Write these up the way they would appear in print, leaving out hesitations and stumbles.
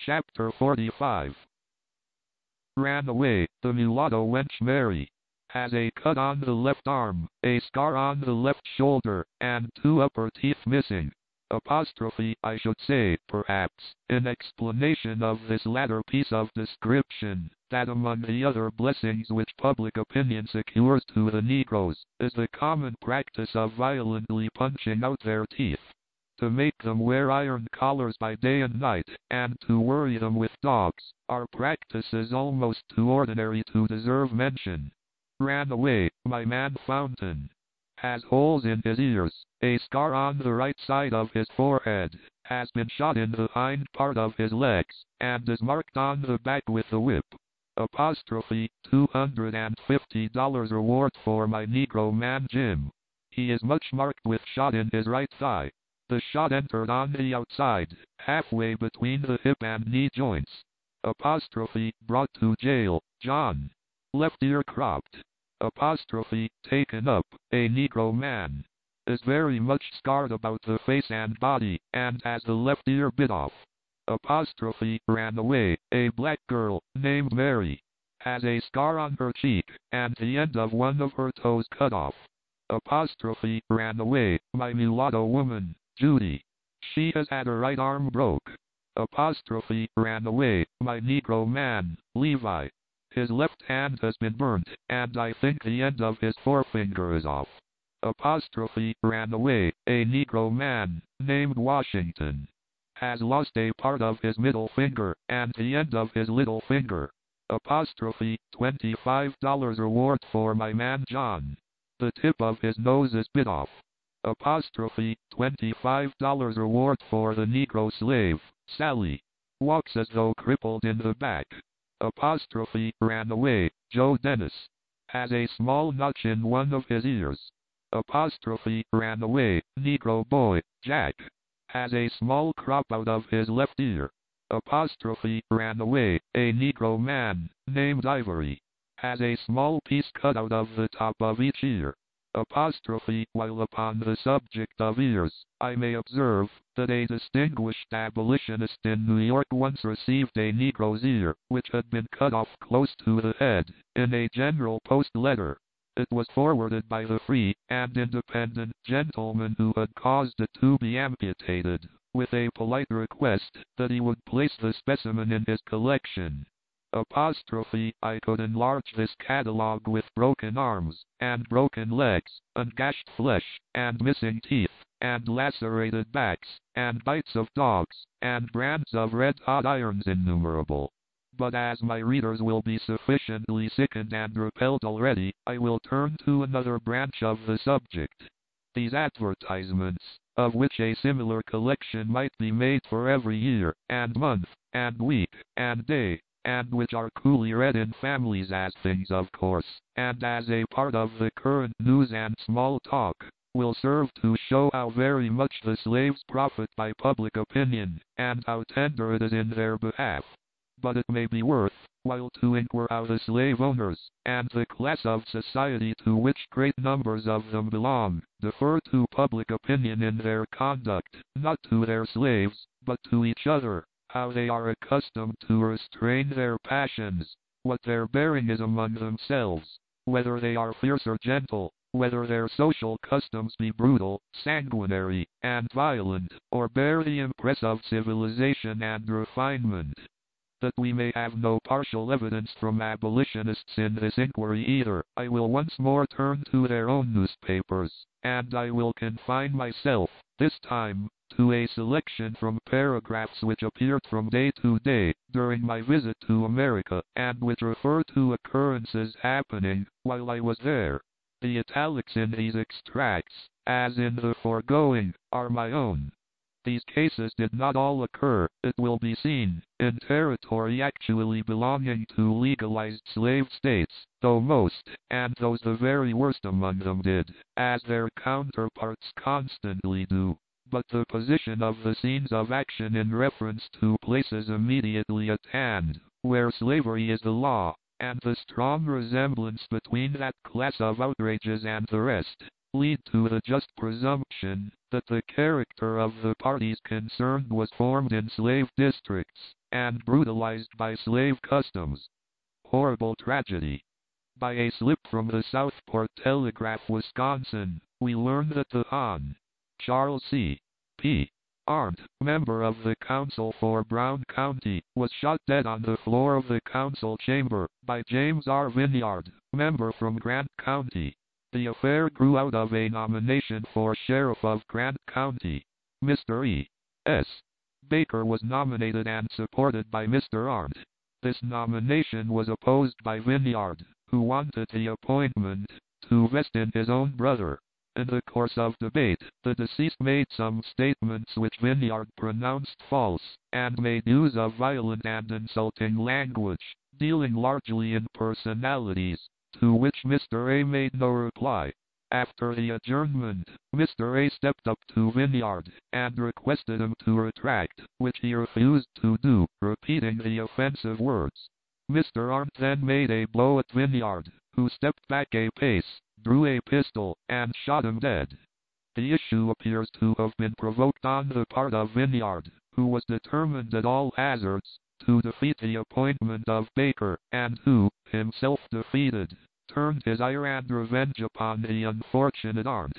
Chapter 45. Ran away, the mulatto wench Mary. Has a cut on the left arm, a scar on the left shoulder, and 2 upper teeth missing. Apostrophe, I should say, perhaps, in explanation of this latter piece of description, that among the other blessings which public opinion secures to the Negroes, is the common practice of violently punching out their teeth, to make them wear iron collars by day and night, and to worry them with dogs, are practices almost too ordinary to deserve mention. Ran away, my man Fountain. Has holes in his ears, a scar on the right side of his forehead, has been shot in the hind part of his legs, and is marked on the back with a whip. Apostrophe, $250 reward for my Negro man Jim. He is much marked with shot in his right thigh. The shot entered on the outside, halfway between the hip and knee joints. Apostrophe, brought to jail, John. Left ear cropped. Apostrophe, taken up, a Negro man. Is very much scarred about the face and body, and has the left ear bit off. Apostrophe, ran away, a black girl, named Mary. Has a scar on her cheek, and the end of one of her toes cut off. Apostrophe, ran away, my mulatto woman, Judy. She has had her right arm broke. Apostrophe, ran away, my Negro man, Levi. His left hand has been burnt, and I think the end of his forefinger is off. Apostrophe, ran away, a Negro man, named Washington. Has lost a part of his middle finger, and the end of his little finger. Apostrophe, $25 reward for my man John. The tip of his nose is bit off. Apostrophe, $25 reward for the Negro slave, Sally. Walks as though crippled in the back. Apostrophe, ran away, Joe Dennis. Has a small notch in one of his ears. Apostrophe, ran away, Negro boy, Jack. Has a small crop out of his left ear. Apostrophe, ran away, a Negro man, named Ivory. Has a small piece cut out of the top of each ear. Apostrophe, while upon the subject of ears, I may observe that a distinguished abolitionist in New York once received a Negro's ear, which had been cut off close to the head, in a General Post letter. It was forwarded by the free and independent gentleman who had caused it to be amputated, with a polite request that he would place the specimen in his collection. Apostrophe, I could enlarge this catalogue with broken arms, and broken legs, and gashed flesh, and missing teeth, and lacerated backs, and bites of dogs, and brands of red-hot irons innumerable. But as my readers will be sufficiently sickened and repelled already, I will turn to another branch of the subject. These advertisements, of which a similar collection might be made for every year, and month, and week, and day, and which are coolly read in families as things of course, and as a part of the current news and small talk, will serve to show how very much the slaves profit by public opinion, and how tender it is in their behalf. But it may be worth while to inquire how the slave owners, and the class of society to which great numbers of them belong, defer to public opinion in their conduct, not to their slaves, but to each other. How they are accustomed to restrain their passions, what their bearing is among themselves, whether they are fierce or gentle, whether their social customs be brutal, sanguinary, and violent, or bear the impress of civilization and refinement. That we may have no partial evidence from abolitionists in this inquiry either, I will once more turn to their own newspapers, and I will confine myself, this time, to a selection from paragraphs which appeared from day to day during my visit to America, and which refer to occurrences happening while I was there. The italics in these extracts, as in the foregoing, are my own. These cases did not all occur, it will be seen, in territory actually belonging to legalized slave states, though most, and those the very worst among them did, as their counterparts constantly do. But the position of the scenes of action in reference to places immediately at hand, where slavery is the law, and the strong resemblance between that class of outrages and the rest, lead to the just presumption that the character of the parties concerned was formed in slave districts, and brutalized by slave customs. Horrible tragedy. By a slip from the Southport Telegraph, Wisconsin, we learn that the Hon. Charles C. P. Arndt, member of the Council for Brown County, was shot dead on the floor of the council chamber by James R. Vineyard, member from Grant County. The affair grew out of a nomination for sheriff of Grant County. Mr. E. S. Baker was nominated and supported by Mr. Arndt. This nomination was opposed by Vineyard, who wanted the appointment to vest in his own brother. In the course of debate, the deceased made some statements which Vineyard pronounced false, and made use of violent and insulting language, dealing largely in personalities, to which Mr. A made no reply. After the adjournment, Mr. A stepped up to Vineyard and requested him to retract, which he refused to do, repeating the offensive words. Mr. Arndt then made a blow at Vineyard, who stepped back a pace, drew a pistol, and shot him dead. The issue appears to have been provoked on the part of Vineyard, who was determined at all hazards to defeat the appointment of Baker, and who, himself defeated, turned his ire and revenge upon the unfortunate Arndt.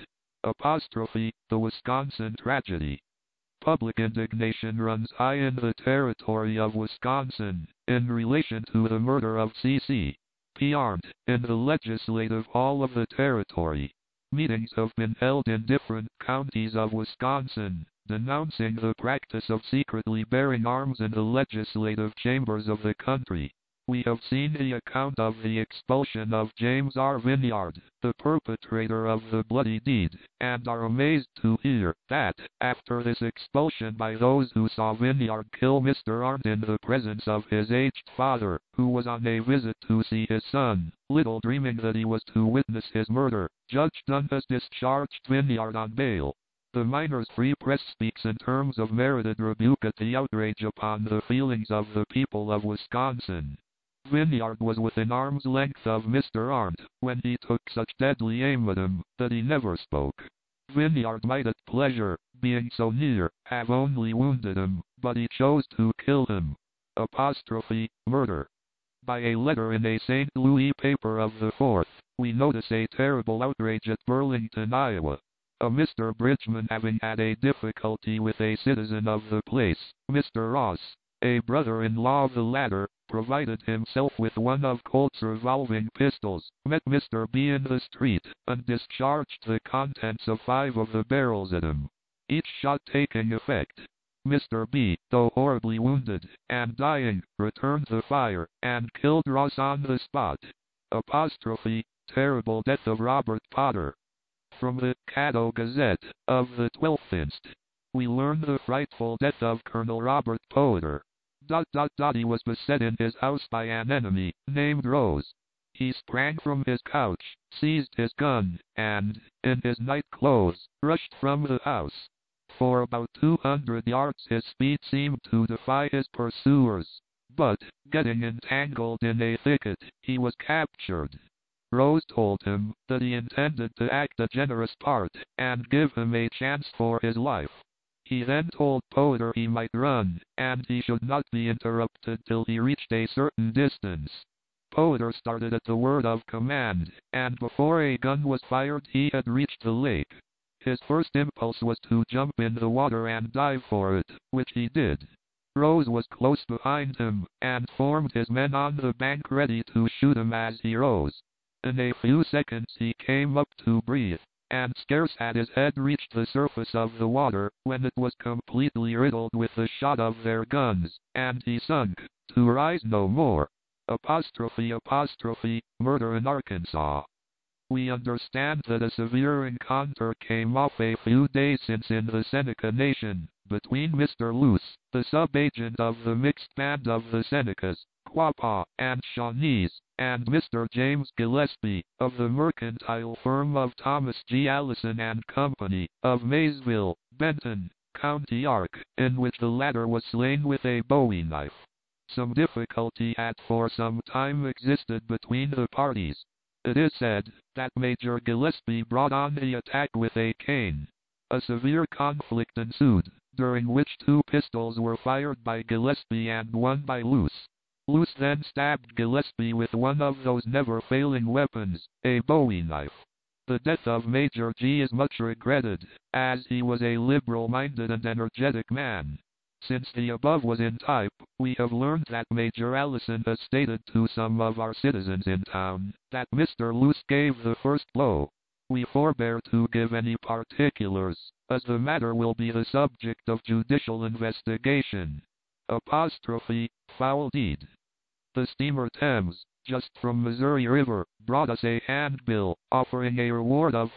The Wisconsin tragedy. Public indignation runs high in the territory of Wisconsin in relation to the murder of C.C. P. Arndt in the legislative hall of the territory. Meetings have been held in different counties of Wisconsin, denouncing the practice of secretly bearing arms in the legislative chambers of the country. We have seen the account of the expulsion of James R. Vineyard, the perpetrator of the bloody deed, and are amazed to hear that, after this expulsion by those who saw Vineyard kill Mr. Arndt in the presence of his aged father, who was on a visit to see his son, little dreaming that he was to witness his murder, Judge Dunn has discharged Vineyard on bail. The Miners Free Press speaks in terms of merited rebuke at the outrage upon the feelings of the people of Wisconsin. Vineyard was within arm's length of Mr. Arndt when he took such deadly aim at him that he never spoke. Vineyard might at pleasure, being so near, have only wounded him, but he chose to kill him. Murder. By a letter in a St. Louis paper of the 4th, we notice a terrible outrage at Burlington, Iowa. A Mr. Bridgman having had a difficulty with a citizen of the place, Mr. Ross, a brother-in-law of the latter, provided himself with one of Colt's revolving pistols, met Mr. B in the street, and discharged the contents of 5 of the barrels at him. Each shot taking effect. Mr. B, though horribly wounded, and dying, returned the fire, and killed Ross on the spot. Terrible death of Robert Potter. From the Caddo Gazette, of the 12th inst., we learn the frightful death of Colonel Robert Potter. He was beset in his house by an enemy, named Rose. He sprang from his couch, seized his gun, and, in his night clothes, rushed from the house. For about 200 yards his speed seemed to defy his pursuers, but, getting entangled in a thicket, he was captured. Rose told him that he intended to act a generous part, and give him a chance for his life. He then told Potter he might run, and he should not be interrupted till he reached a certain distance. Potter started at the word of command, and before a gun was fired he had reached the lake. His first impulse was to jump in the water and dive for it, which he did. Rose was close behind him, and formed his men on the bank ready to shoot him as he rose. In a few seconds he came up to breathe, and scarce had his head reached the surface of the water, when it was completely riddled with the shot of their guns, and he sunk, to rise no more. Murder in Arkansas. We understand that a severe encounter came off a few days since in the Seneca Nation, between Mr. Luce, the sub-agent of the mixed band of the Senecas, Quapaw and Shawnees, and Mr. James Gillespie, of the mercantile firm of Thomas G. Allison and Company, of Maysville, Benton, County Ark, in which the latter was slain with a bowie knife. Some difficulty had for some time existed between the parties. It is said that Major Gillespie brought on the attack with a cane. A severe conflict ensued, during which 2 pistols were fired by Gillespie and 1 by Luce. Luce then stabbed Gillespie with one of those never-failing weapons, a Bowie knife. The death of Major G is much regretted, as he was a liberal-minded and energetic man. Since the above was in type, we have learned that Major Allison has stated to some of our citizens in town that Mr. Luce gave the first blow. We forbear to give any particulars, as the matter will be the subject of judicial investigation. Apostrophe, foul deed. The steamer Thames, just from Missouri River, brought us a handbill offering a reward of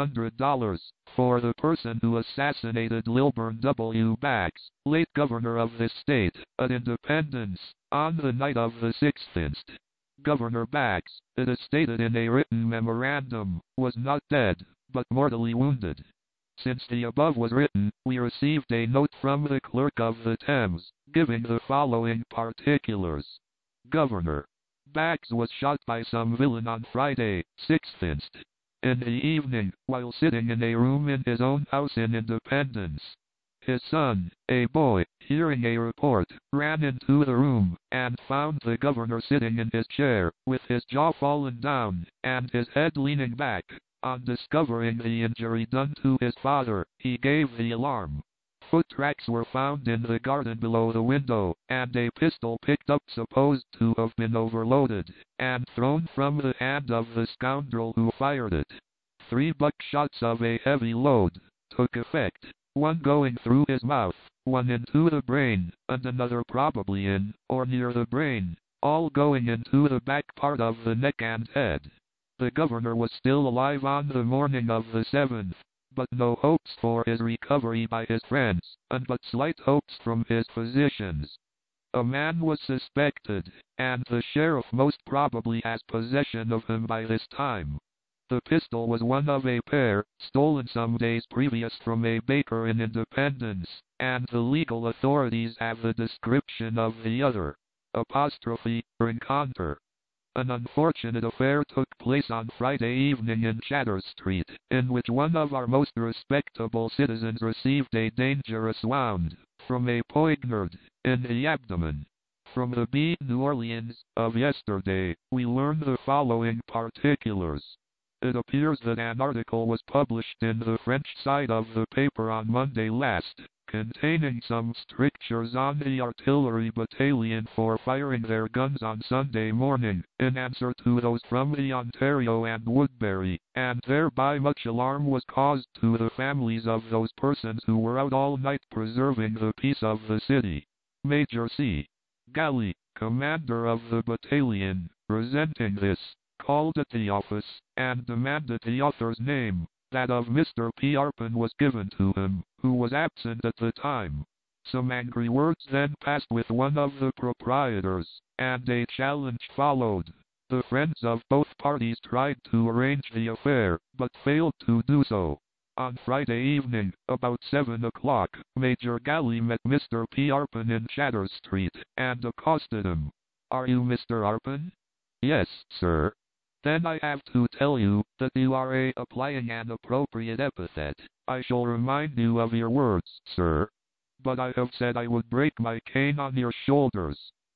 $500 for the person who assassinated Lilburn W. Baggs, late governor of this state, at Independence, on the night of the 6th inst. Governor Baggs, it is stated in a written memorandum, was not dead, but mortally wounded. Since the above was written, we received a note from the clerk of the Thames, giving the following particulars. Governor Baggs was shot by some villain on Friday, 6th inst. In the evening, while sitting in a room in his own house in Independence. His son, a boy, hearing a report, ran into the room, and found the governor sitting in his chair, with his jaw fallen down, and his head leaning back. On discovering the injury done to his father, he gave the alarm. Foot tracks were found in the garden below the window, and a pistol picked up supposed to have been overloaded, and thrown from the hand of the scoundrel who fired it. 3 buckshots of a heavy load took effect, one going through his mouth, one into the brain, and another probably in, or near the brain, all going into the back part of the neck and head. The governor was still alive on the morning of the 7th, but no hopes for his recovery by his friends, and but slight hopes from his physicians. A man was suspected, and the sheriff most probably has possession of him by this time. The pistol was one of a pair, stolen some days previous from a baker in Independence, and the legal authorities have the description of the other. Apostrophe, rencontre. An unfortunate affair took place on Friday evening in Chatter Street, in which one of our most respectable citizens received a dangerous wound, from a poignard, in the abdomen. From the B. New Orleans, of yesterday, we learn the following particulars. It appears that an article was published in the French side of the paper on Monday last, containing some strictures on the artillery battalion for firing their guns on Sunday morning, in answer to those from the Ontario and Woodbury, and thereby much alarm was caused to the families of those persons who were out all night preserving the peace of the city. Major C. Galley, commander of the battalion, resenting this, called at the office, and demanded the author's name. That of Mr. P. Arpin was given to him, who was absent at the time. Some angry words then passed with one of the proprietors, and a challenge followed. The friends of both parties tried to arrange the affair, but failed to do so. On Friday evening, about 7 o'clock, Major Galley met Mr. P. Arpin in Chatter Street, and accosted him. "Are you Mr. Arpin?" "Yes, sir." "Then I have to tell you that you are applying an appropriate epithet. I shall remind you of your words, sir. But I have said I would break my cane on your shoulders.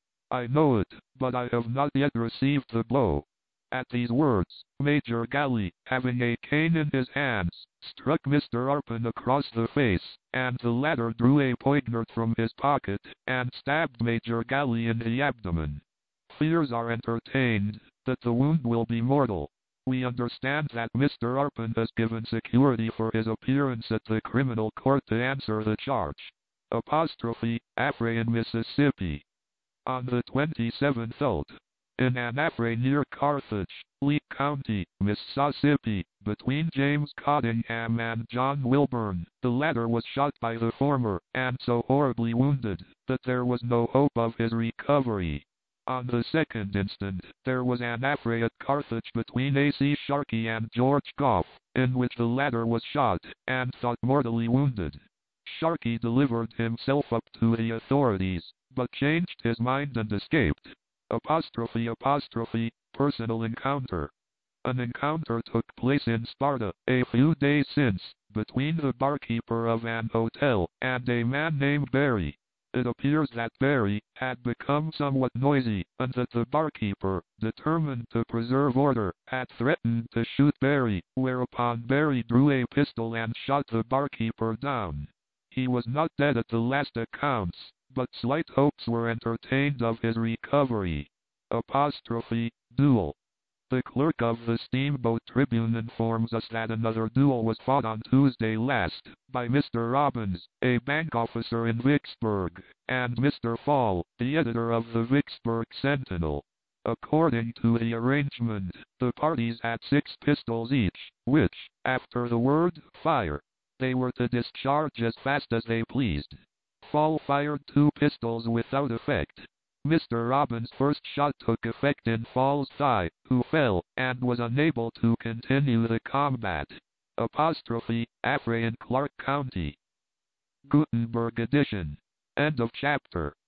I know it, but I have not yet received the blow." At these words, Major Galley, having a cane in his hands, struck Mr. Arpin across the face, and the latter drew a poignard from his pocket, and stabbed Major Galley in the abdomen. Fears are entertained that the wound will be mortal. We understand that Mr. Arpin has given security for his appearance at the criminal court to answer the charge. Apostrophe, affray in Mississippi. On the 27th ult. In an affray near Carthage, Lee County, Mississippi, between James Cottingham and John Wilburn, the latter was shot by the former, and so horribly wounded, that there was no hope of his recovery. On the 2nd instant, there was an affray at Carthage between A.C. Sharkey and George Goff, in which the latter was shot, and thought mortally wounded. Sharkey delivered himself up to the authorities, but changed his mind and escaped. Apostrophe, personal encounter. An encounter took place in Sparta a few days since, between the barkeeper of an hotel and a man named Barry. It appears that Barry had become somewhat noisy, and that the barkeeper, determined to preserve order, had threatened to shoot Barry, whereupon Barry drew a pistol and shot the barkeeper down. He was not dead at the last accounts, but slight hopes were entertained of his recovery. Duel. The clerk of the Steamboat Tribune informs us that another duel was fought on Tuesday last, by Mr. Robbins, a bank officer in Vicksburg, and Mr. Fall, the editor of the Vicksburg Sentinel. According to the arrangement, the parties had 6 pistols each, which, after the word fire, they were to discharge as fast as they pleased. Fall fired 2 pistols without effect. Mr. Robbins' first shot took effect in Fall's thigh, who fell, and was unable to continue the combat. Affray in Clark County. Gutenberg edition. End of chapter.